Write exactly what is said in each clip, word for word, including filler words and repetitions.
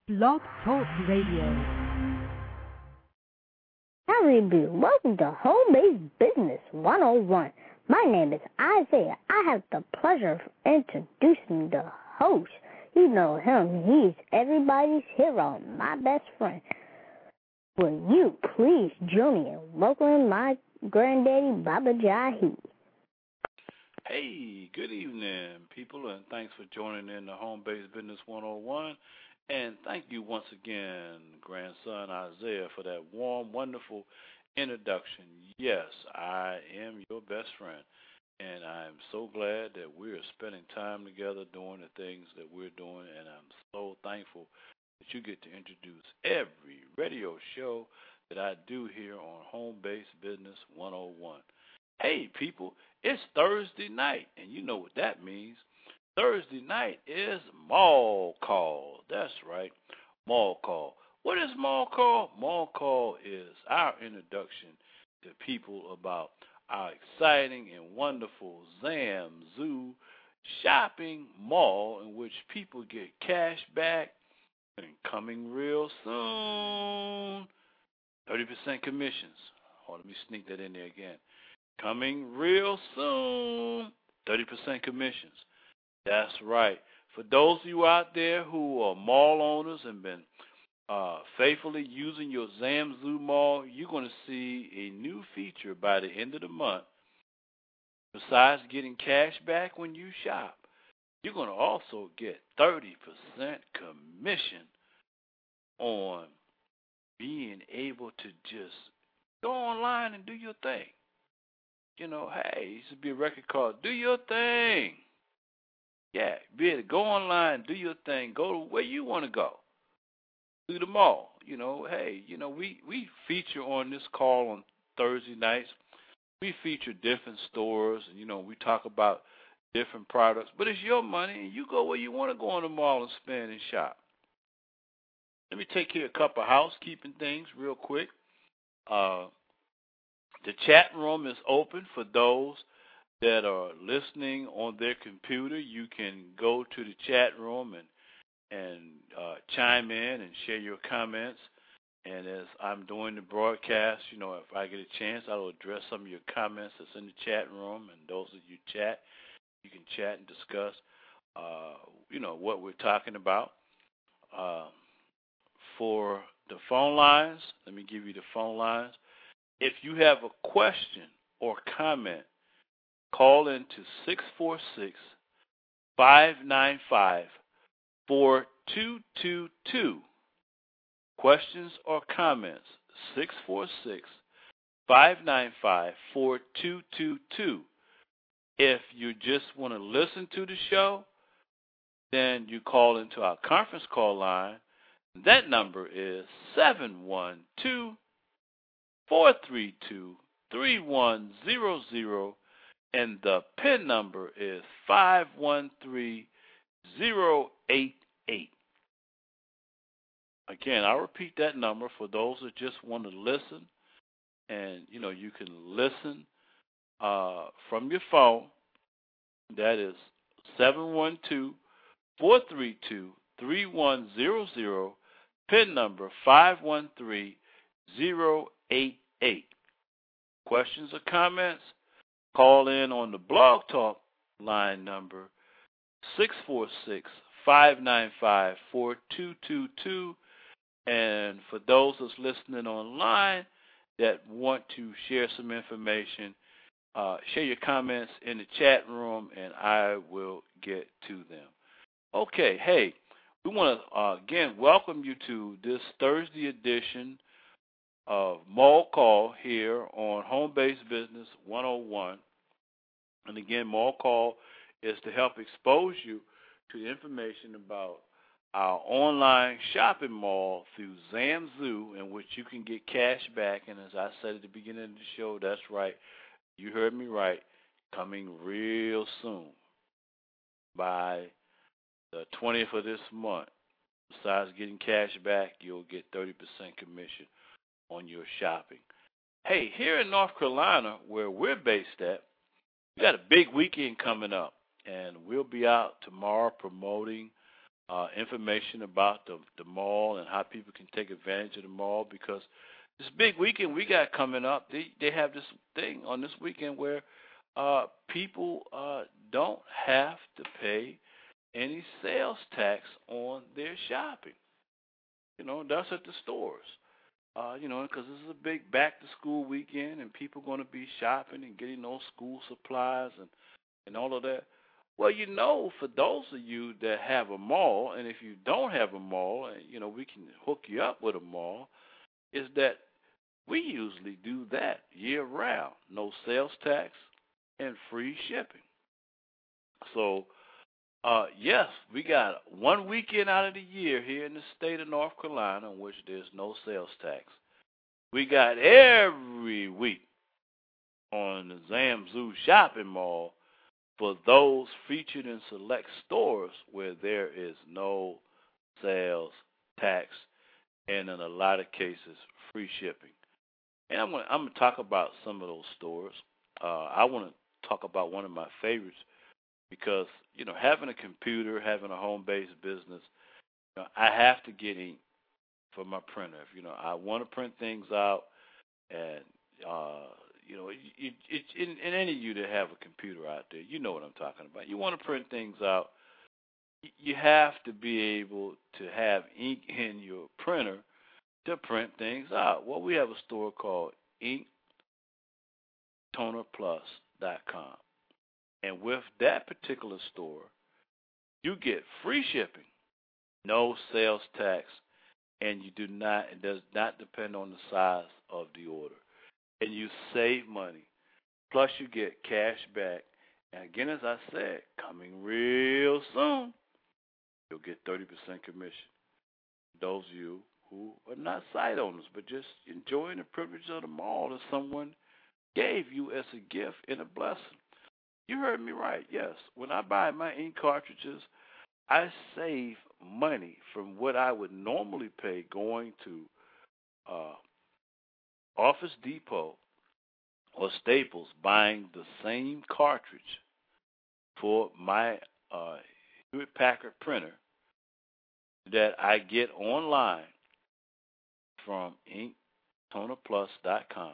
Blog Talk Radio. Howdy, do. Welcome to Home-Based Business one oh one. My name is Isaiah. I have the pleasure of introducing the host. You know him. He's everybody's hero, my best friend. Will you please join me in welcoming my granddaddy, Baba Jahi? Hey, good evening, people, and thanks for joining in the Home-Based Business one oh one. And thank you once again, grandson Isaiah, for that warm, wonderful introduction. Yes, I am your best friend, and I'm so glad that we're spending time together doing the things that we're doing, and I'm so thankful that you get to introduce every radio show that I do here on Home-Based Business one oh one. Hey, people, it's Thursday night, and you know what that means. Thursday night is Mall Call. That's right, Mall Call. What is Mall Call? Mall Call is our introduction to people about our exciting and wonderful Zam Zoo shopping mall in which people get cash back and coming real soon. thirty percent commissions. Oh, let me sneak that in there again. Coming real soon. thirty percent commissions. That's right. For those of you out there who are mall owners and been uh, faithfully using your Zam Zoo Mall, you're going to see a new feature by the end of the month. Besides getting cash back when you shop, you're going to also get thirty percent commission on being able to just go online and do your thing. You know, hey, it used to be a record called Do Your Thing. Yeah, be able to go online, do your thing, go to where you want to go, to the mall. You know, hey, you know, we, we feature on this call on Thursday nights. We feature different stores, and, you know, we talk about different products. But it's your money, and you go where you want to go in the mall and spend and shop. Let me take care of a couple of housekeeping things real quick. Uh, the chat room is open for those that are listening on their computer. You can go to the chat room and and uh, chime in and share your comments. And as I'm doing the broadcast, you know, if I get a chance, I will address some of your comments that's in the chat room. And those of you chat, you can chat and discuss, uh, you know, what we're talking about. Uh, for the phone lines, let me give you the phone lines. If you have a question or comment, call in to six four six, five nine five, four two two two. Questions or comments, six four six, five nine five, four two two two. If you just want to listen to the show, then you call into our conference call line. That number is seven one two, four three two, three one zero zero. And the PIN number is five one three zero eight eight. Again, I'll repeat that number for those that just want to listen. And, you know, you can listen uh, from your phone. That is seven one two, four three two, three one zero zero. PIN number five one three zero eight eight. Questions or comments? Call in on the Blog Talk line number six four six, five nine five, four two two two. And for those that's listening online that want to share some information, uh, share your comments in the chat room, and I will get to them. Okay, hey, we want to, uh, again, welcome you to this Thursday edition of Mall Call here on Home-Based Business one oh one. And again, Mall Call is to help expose you to the information about our online shopping mall through Zam Zoo, in which you can get cash back. And as I said at the beginning of the show, that's right, you heard me right, coming real soon. By the twentieth of this month, besides getting cash back, you'll get thirty percent commission on your shopping. Hey, here in North Carolina, where we're based at, we got a big weekend coming up, and we'll be out tomorrow promoting uh, information about the, the mall and how people can take advantage of the mall, because this big weekend we got coming up, they, they have this thing on this weekend where uh, people uh, don't have to pay any sales tax on their shopping. You know, that's at the stores. Uh, you know, because this is a big back-to-school weekend, and people are going to be shopping and getting those school supplies and, and all of that. Well, you know, for those of you that have a mall, and if you don't have a mall, and, you know, we can hook you up with a mall, is that we usually do that year-round. No sales tax and free shipping. So, uh, yes, we got one weekend out of the year here in the state of North Carolina in which there's no sales tax. We got every week on the Zamzoo Shopping Mall for those featured in select stores where there is no sales tax and in a lot of cases free shipping. And I'm going I'm to talk about some of those stores. Uh, I want to talk about one of my favorites because, you know, having a computer, having a home-based business, you know, I have to get ink for my printer. If, you know, I want to print things out, and, uh, you know, it, it, it, and any of you that have a computer out there, you know what I'm talking about. You want to print things out, you have to be able to have ink in your printer to print things out. Well, we have a store called ink toner plus dot com. And with that particular store, you get free shipping, no sales tax, and you do not, it does not depend on the size of the order. And you save money. Plus you get cash back. And again, as I said, coming real soon, you'll get thirty percent commission. Those of you who are not site owners, but just enjoying the privilege of the mall that someone gave you as a gift and a blessing. You heard me right, yes. When I buy my ink cartridges, I save money from what I would normally pay going to uh, Office Depot or Staples buying the same cartridge for my uh, Hewlett Packard printer that I get online from ink toner plus dot com.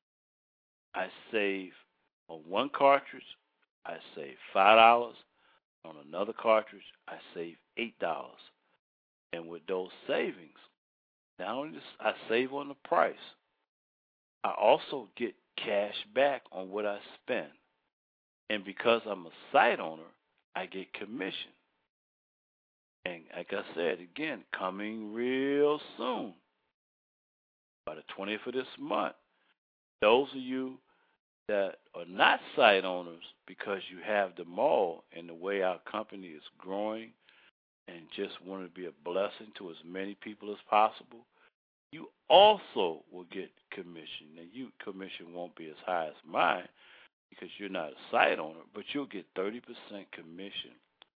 I save on one cartridge, I save five dollars. On another cartridge, I save eight dollars. And with those savings, not only just I save on the price, I also get cash back on what I spend. And because I'm a site owner, I get commission. And like I said, again, coming real soon, by the twentieth of this month, those of you that are not site owners because you have the mall and the way our company is growing and just want to be a blessing to as many people as possible, you also will get commission. Now, you commission won't be as high as mine because you're not a site owner, but you'll get thirty percent commission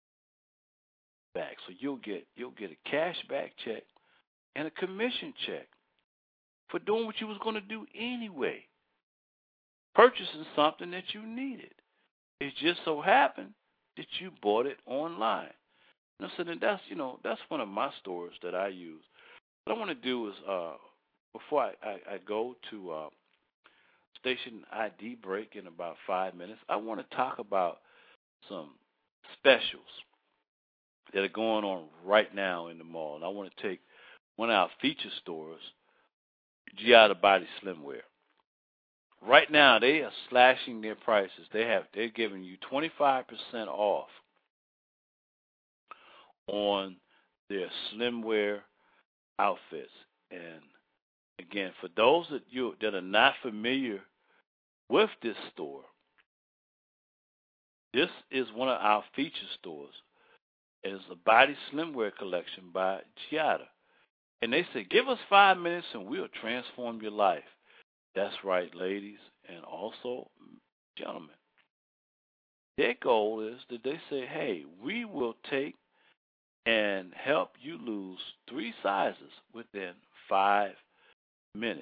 back. So you'll get you'll get a cash back check and a commission check for doing what you was going to do anyway, purchasing something that you needed. It just so happened that you bought it online. And so then that's, you know, that's one of my stores that I use. What I want to do is, uh, before I, I, I go to uh, station I D break in about five minutes, I want to talk about some specials that are going on right now in the mall. And I want to take one of our feature stores, Giada Body Slimwear. Right now, they are slashing their prices. They have they're giving you twenty-five percent off on their slimwear outfits. And again, for those that you that are not familiar with this store, this is one of our feature stores. It's a body slimwear collection by Giada. And they say, give us five minutes and we'll transform your life. That's right, ladies, and also gentlemen. Their goal is that they say, hey, we will take and help you lose three sizes within five minutes.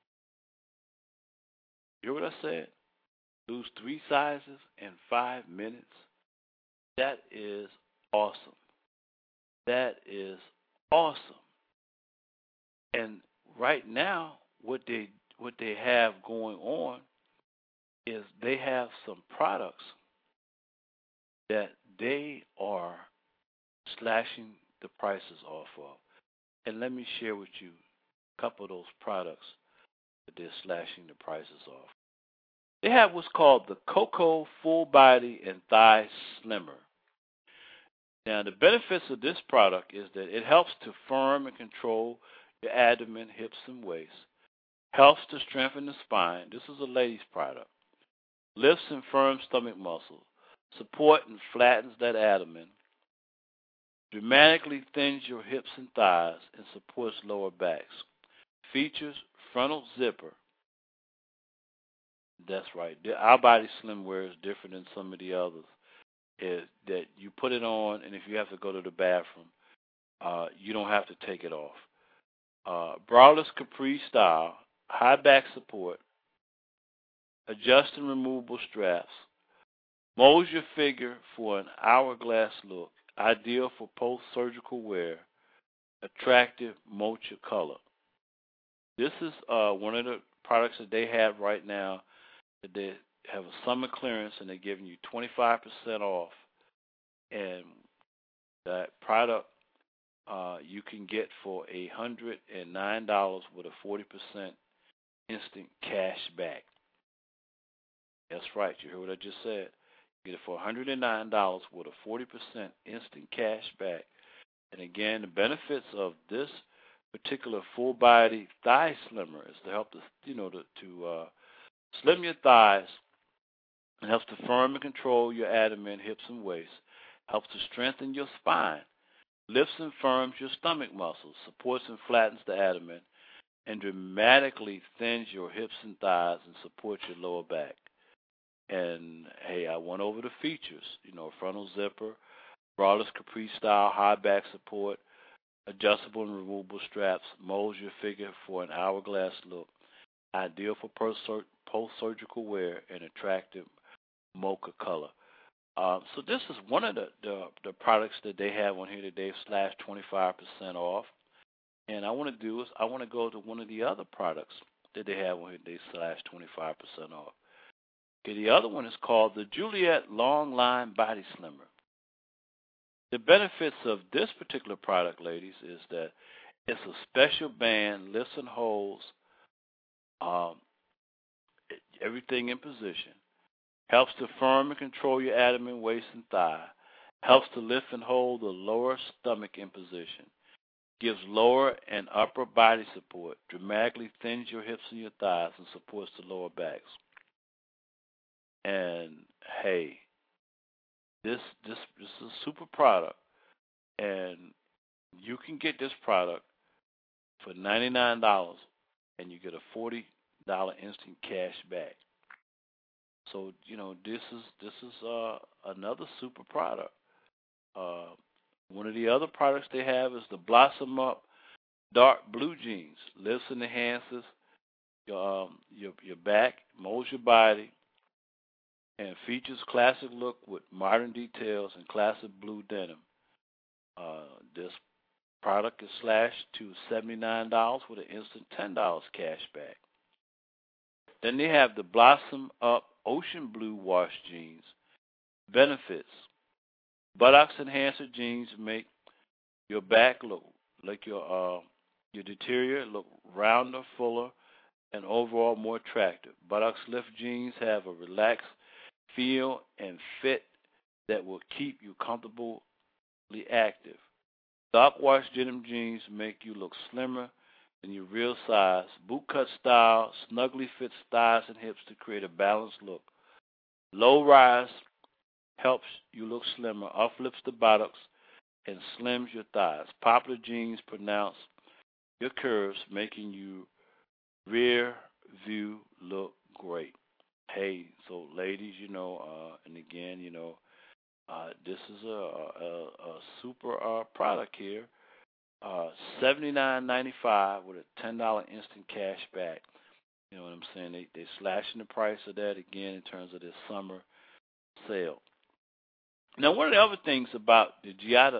You hear what I said? Lose three sizes in five minutes. That is awesome. That is awesome. And right now, what they what they have going on is they have some products that they are slashing the prices off of. And let me share with you a couple of those products that they're slashing the prices off. They have what's called the Cocoa Full Body and Thigh Slimmer. Now, the benefits of this product is that it helps to firm and control your abdomen, hips, and waist. Helps to strengthen the spine. This is a lady's product. Lifts and firms stomach muscles. Support and flattens that abdomen. Dramatically thins your hips and thighs and supports lower backs. Features frontal zipper. That's right. Our Body Slim Wear is different than some of the others. Is that you put it on, and if you have to go to the bathroom, uh, you don't have to take it off. Uh, braless capri style, high back support, adjust and removable straps, molds your figure for an hourglass look, ideal for post-surgical wear, attractive mocha color. This is uh, one of the products that they have right now that they have a summer clearance, and they're giving you twenty-five percent off. And that product uh, you can get for one hundred nine dollars with a forty percent instant cash back. That's right. You heard what I just said. You get it for one hundred nine dollars with a forty percent instant cash back. And again, the benefits of this particular full body thigh slimmer is to help to, you know, to, to uh, slim your thighs. It helps to firm and control your abdomen, hips, and waist. Helps to strengthen your spine. Lifts and firms your stomach muscles. Supports and flattens the abdomen. And dramatically thins your hips and thighs and supports your lower back. And, hey, I went over the features. You know, frontal zipper, braless capri style, high back support, adjustable and removable straps, molds your figure for an hourglass look. Ideal for post-surgical wear and attractive mocha color. Um, so this is one of the, the, the products that they have on here that they've slashed twenty-five percent off. And I want to do is I want to go to one of the other products that they have on here that they slashed twenty-five percent off. Okay, the other one is called the Juliet Long Line Body Slimmer. The benefits of this particular product, ladies, is that it's a special band, lifts and holds um, everything in position. Helps to firm and control your abdomen, waist, and thigh. Helps to lift and hold the lower stomach in position. Gives lower and upper body support. Dramatically thins your hips and your thighs and supports the lower backs. And, hey, this this this is a super product. And you can get this product for ninety-nine dollars, and you get a forty dollars instant cash back. So, you know, this is this is uh, another super product. Uh, one of the other products they have is the Blossom Up Dark Blue Jeans. Lifts and enhances your, um, your, your back, molds your body, and features classic look with modern details and classic blue denim. Uh, this product is slashed to seventy-nine dollars with an instant ten dollars cash back. Then they have the Blossom Up Ocean Blue Wash Jeans. Benefits. Buttocks enhancer jeans make your back look like your uh, your deterior look rounder, fuller, and overall more attractive. Buttocks lift jeans have a relaxed feel and fit that will keep you comfortably active. Stock wash denim jeans make you look slimmer than your real size. Boot cut style snugly fits thighs and hips to create a balanced look. Low rise helps you look slimmer, uplifts the buttocks, and slims your thighs. Popular jeans pronounce your curves, making you rear view look great. Hey, so ladies, you know, uh, and again, you know, uh, this is a, a, a super uh, product here. Uh, seventy-nine ninety-five with a ten dollars instant cash back. You know what I'm saying? They they slashing the price of that again in terms of this summer sale. Now, one of the other things about the Giada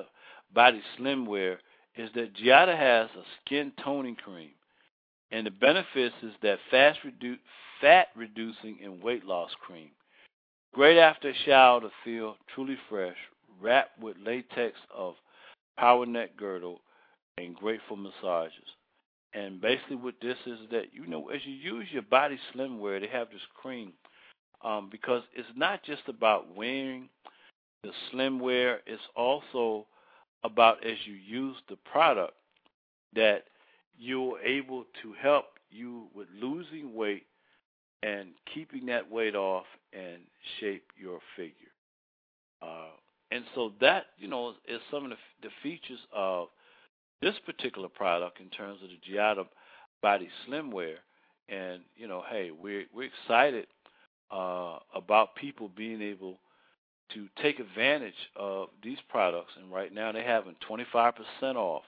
Body Slimwear is that Giada has a skin toning cream, and the benefits is that fast redu- fat reducing and weight loss cream. Great after a shower to feel truly fresh, wrapped with latex of power neck girdle and grateful massages. And basically what this is that, you know, as you use your Body Slimwear, they have this cream um, because it's not just about wearing the slimwear, it's also about as you use the product that you're able to help you with losing weight and keeping that weight off and shape your figure. Uh, and so that, you know, is some of the, the features of this particular product in terms of the Giada Body Slimwear. And, you know, hey, we're, we're excited uh, about people being able to take advantage of these products. And right now they're having twenty-five percent off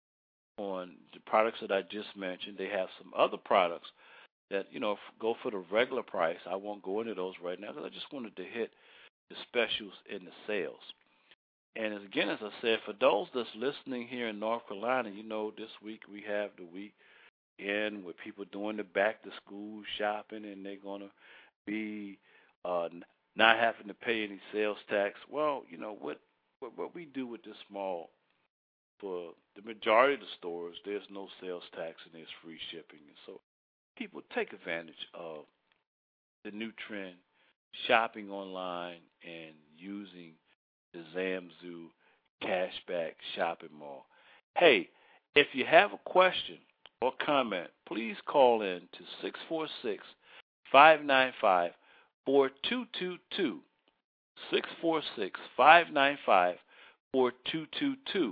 on the products that I just mentioned. They have some other products that, you know, go for the regular price. I won't go into those right now because I just wanted to hit the specials in the sales. And as, again, as I said, for those that's listening here in North Carolina, you know, this week we have the week in where people doing the back-to-school shopping, and they're going to be uh, not having to pay any sales tax. Well, you know, what, what, what we do with this mall, for the majority of the stores, there's no sales tax and there's free shipping. And so people take advantage of the new trend, shopping online and using the Zamzoo Cashback Shopping Mall. Hey, if you have a question or comment, please call in to six four six, five nine five, four two two two, six four six, five nine five, four two two two.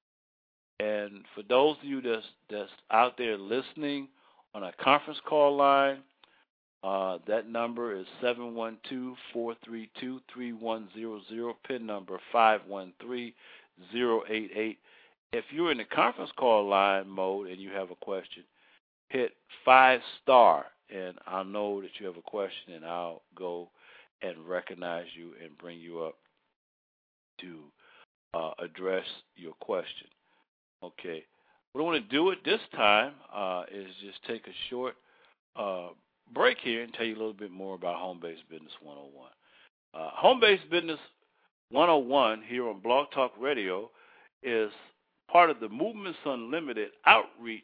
And for those of you that's, that's out there listening on a conference call line, uh, that number is seven one two, four three two, three one zero zero, PIN number five one three zero eight eight. If you're in the conference call line mode and you have a question, hit five star, and I'll know that you have a question, and I'll go and recognize you and bring you up to uh, address your question. Okay. What I want to do at this time uh, is just take a short uh, break here and tell you a little bit more about Home-Based Business one oh one. Uh, Home-Based Business one oh one here on Blog Talk Radio is part of the Movements Unlimited outreach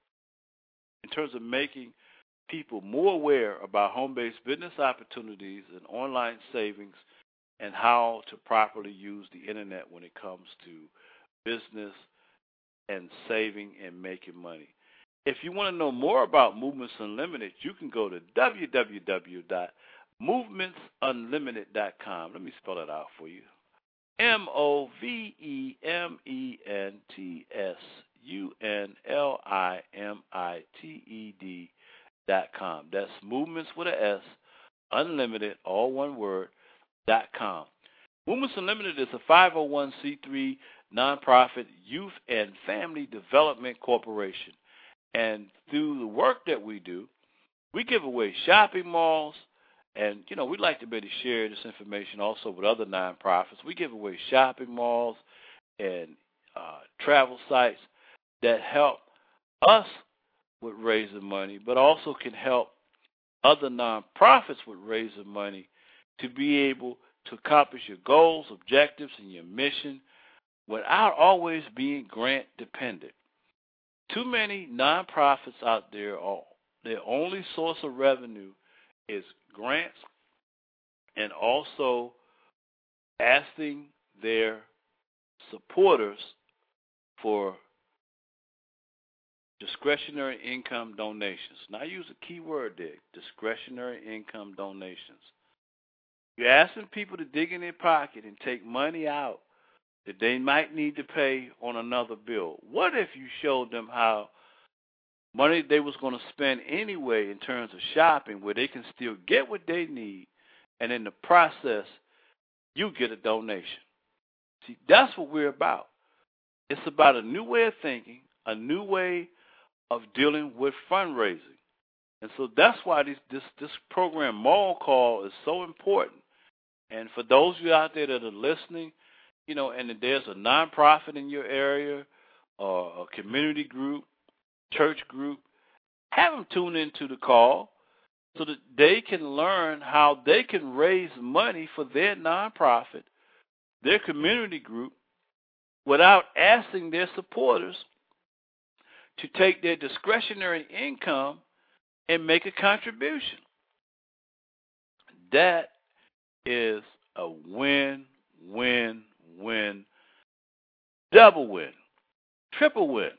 in terms of making people more aware about home-based business opportunities and online savings and how to properly use the Internet when it comes to business and saving and making money. If you want to know more about Movements Unlimited, you can go to w w w dot movements unlimited dot com. Let me spell it out for you. M O V E M E N T S U N L I M I T E D dot com. That's Movements with an S, Unlimited, all one word, dot com. Movements Unlimited is a five oh one c three nonprofit youth and family development corporation. And through the work that we do, we give away shopping malls, and, you know, we'd like to be able to share this information also with other nonprofits. We give away shopping malls and uh, travel sites that help us with raising money, but also can help other nonprofits with raising money to be able to accomplish your goals, objectives, and your mission without always being grant dependent. Too many nonprofits out there, are, their only source of revenue is grants and also asking their supporters for discretionary income donations. Now, I use a key word there, discretionary income donations. You're asking people to dig in their pocket and take money out that they might need to pay on another bill. What if you showed them how money they was going to spend anyway in terms of shopping, where they can still get what they need, and in the process, you get a donation? See, that's what we're about. It's about a new way of thinking, a new way of dealing with fundraising. And so that's why this, this, this program, Mall Call, is so important. And for those of you out there that are listening, you know, and if there's a nonprofit in your area or a community group, church group, have them tune into the call so that they can learn how they can raise money for their nonprofit, their community group, without asking their supporters to take their discretionary income and make a contribution. That is a win, win, win, double win, triple win,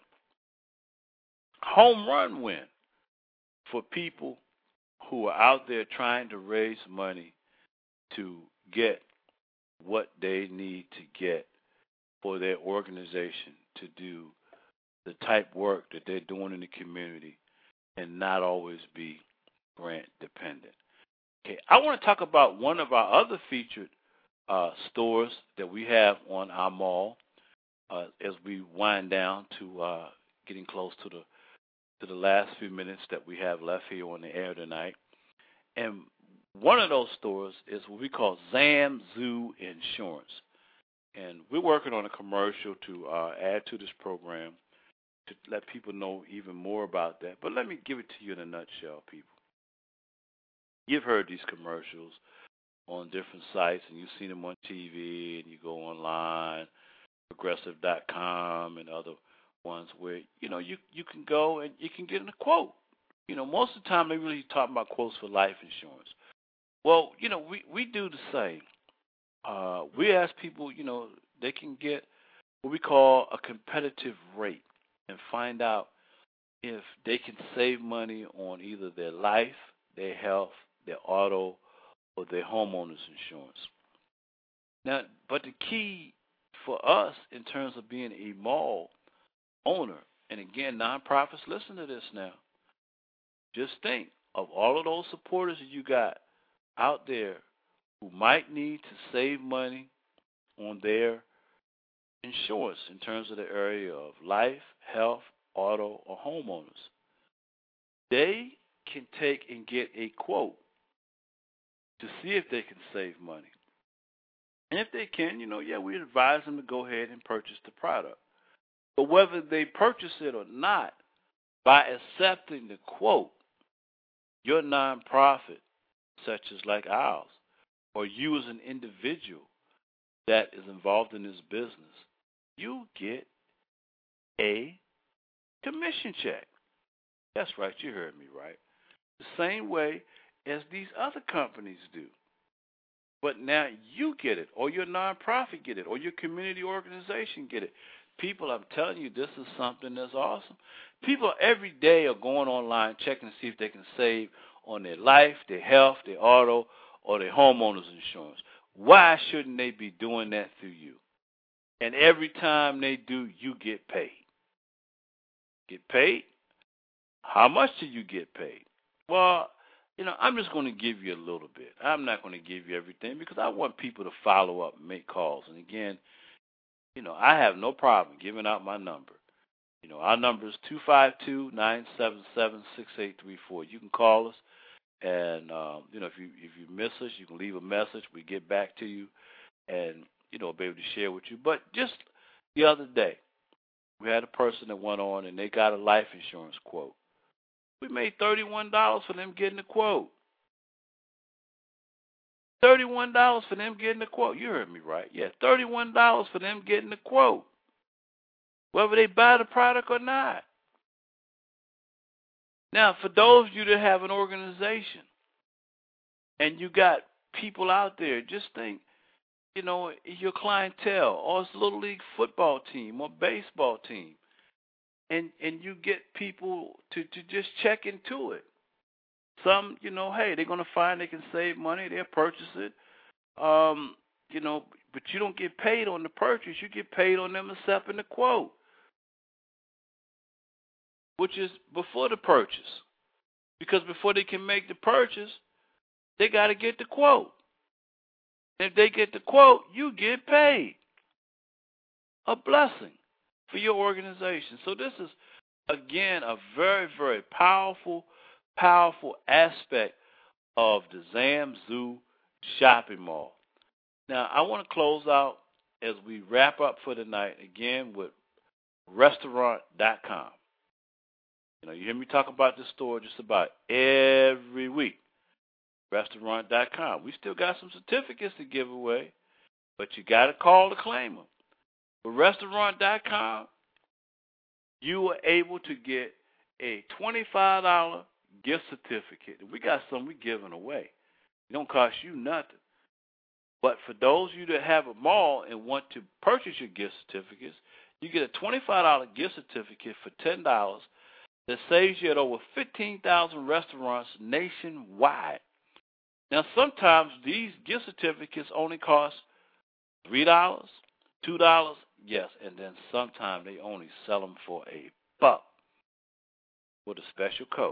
home run win for people who are out there trying to raise money to get what they need to get for their organization to do the type work that they're doing in the community and not always be grant dependent. Okay, I want to talk about one of our other featured uh, stores that we have on our mall uh, as we wind down to uh, getting close to the to the last few minutes that we have left here on the air tonight. And one of those stores is what we call Zam Zoo Insurance. And we're working on a commercial to uh, add to this program to let people know even more about that. But let me give it to you in a nutshell, people. You've heard these commercials on different sites, and you've seen them on T V, and you go online, progressive dot com and other ones where, you know, you, you can go and you can get a quote. You know, most of the time they really talk about quotes for life insurance. Well, you know, we, we do the same. Uh, we ask people, you know, they can get what we call a competitive rate and find out if they can save money on either their life, their health, their auto, or their homeowner's insurance. Now, but the key for us in terms of being a mall owner, and again, nonprofits, listen to this now. Just think of all of those supporters that you got out there who might need to save money on their insurance in terms of the area of life, health, auto, or homeowners. They can take and get a quote to see if they can save money. And if they can, you know, yeah, we advise them to go ahead and purchase the product. But whether they purchase it or not, by accepting the quote, your nonprofit, such as like ours, or you as an individual that is involved in this business, you get a commission check. That's right, you heard me right. The same way as these other companies do. But now you get it, or your nonprofit get it, or your community organization get it. People, I'm telling you, this is something that's awesome. People every day are going online checking to see if they can save on their life, their health, their auto, or their homeowner's insurance. Why shouldn't they be doing that through you? And every time they do, you get paid. Get paid? How much do you get paid? Well, you know, I'm just going to give you a little bit. I'm not going to give you everything because I want people to follow up and make calls. And again, you know, I have no problem giving out my number. You know, our number is two five two, nine seven seven, six eight three four. You can call us. And, um, you know, if you if you miss us, you can leave a message. We get back to you and, you know, be able to share with you. But just the other day, we had a person that went on and they got a life insurance quote. We made thirty-one dollars for them getting the quote. thirty-one dollars for them getting the quote. You heard me right. Yeah, thirty-one dollars for them getting the quote, whether they buy the product or not. Now, for those of you that have an organization and you got people out there, just think, you know, your clientele, or it's a little league football team or baseball team, and and you get people to, to just check into it. Some, you know, hey, they're going to find they can save money, they'll purchase it, um, you know, but you don't get paid on the purchase. You get paid on them accepting the quote, which is before the purchase. Because before they can make the purchase, they got to get the quote. If they get the quote, you get paid. A blessing for your organization. So this is, again, a very, very powerful, powerful aspect of the Zam Zoo shopping mall. Now, I want to close out as we wrap up for tonight, again, with restaurant dot com. You know, you hear me talk about this store just about every week. restaurant dot com. We still got some certificates to give away, but you got to call to claim them. With restaurant dot com, you are able to get a twenty-five dollars gift certificate. We got some we giving away. It don't cost you nothing. But for those of you that have a mall and want to purchase your gift certificates, you get a twenty-five dollars gift certificate for ten dollars that saves you at over fifteen thousand restaurants nationwide. Now, sometimes these gift certificates only cost three dollars, two dollars, yes, and then sometimes they only sell them for a buck with a special code.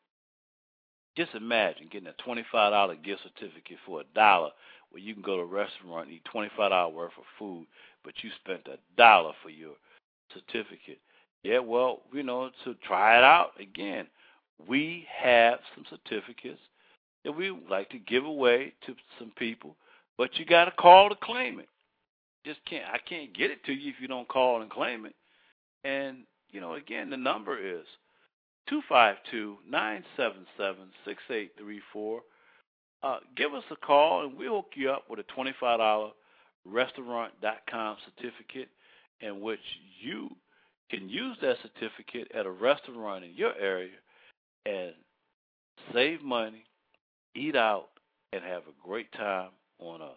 Just imagine getting a twenty-five dollars gift certificate for a dollar where you can go to a restaurant and eat twenty-five dollars worth of food, but you spent a dollar for your certificate. Yeah, well, you know, to try it out, again, we have some certificates that we would like to give away to some people, but you got to call to claim it. Just can't, I can't get it to you if you don't call and claim it. And, you know, again, the number is two five two, nine seven seven, six eight three four. Uh, give us a call, and we'll hook you up with a twenty-five dollars restaurant dot com certificate in which you can use that certificate at a restaurant in your area and save money, eat out, and have a great time on us.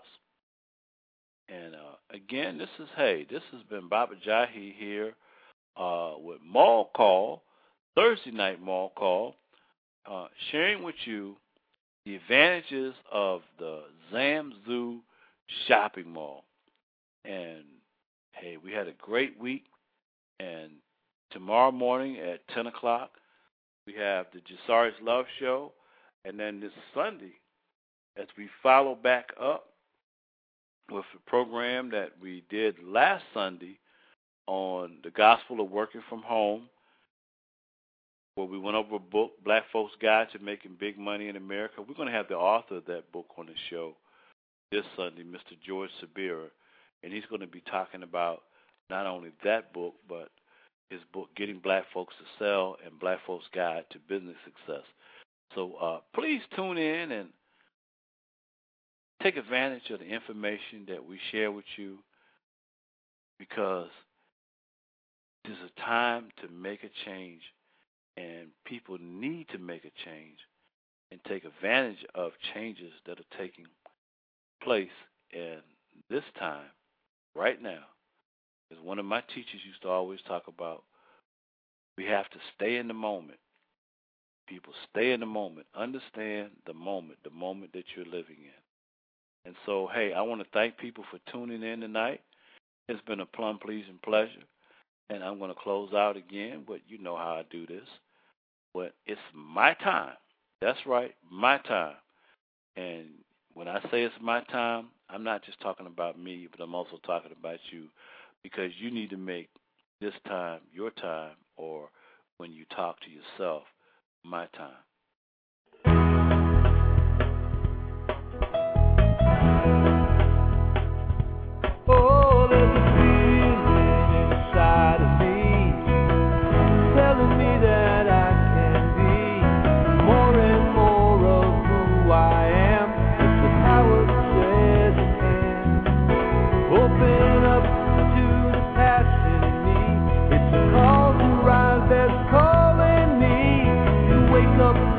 And, uh, again, this is, hey, this has been Baba Jahi here uh, with Mall Call, Thursday Night Mall Call, uh, sharing with you the advantages of the Zamzoo Shopping Mall. And, hey, we had a great week. And tomorrow morning at ten o'clock, we have the Jasari's Love Show. And then this Sunday, as we follow back up with the program that we did last Sunday on the Gospel of Working from Home, where we went over a book, Black Folks Guide to Making Big Money in America. We're going to have the author of that book on the show this Sunday, Mister George Sabira, and he's going to be talking about not only that book, but his book, Getting Black Folks to Sell and Black Folks Guide to Business Success. So uh, please tune in and take advantage of the information that we share with you, because there's a time to make a change, and people need to make a change and take advantage of changes that are taking place. And this time, right now, as one of my teachers used to always talk about, we have to stay in the moment. People, stay in the moment. Understand the moment, the moment that you're living in. And so, hey, I want to thank people for tuning in tonight. It's been a plum pleasing pleasure. And I'm going to close out again, but you know how I do this. But it's my time. That's right, my time. And when I say it's my time, I'm not just talking about me, but I'm also talking about you, because you need to make this time your time, or when you talk to yourself, my time. Oh, there's a feeling inside of me, telling me that I can be more and more of who I am. It's the power that says I can. Open up to the passion in me. It's a call to rise that's calling me to wake up.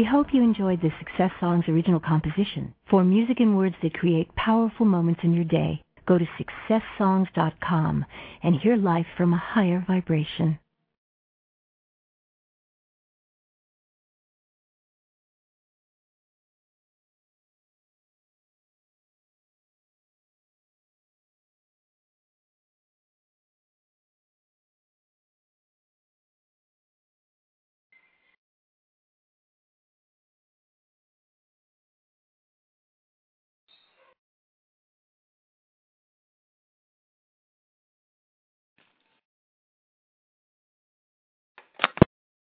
We hope you enjoyed the Success Songs original composition. For music and words that create powerful moments in your day, go to success songs dot com and hear life from a higher vibration.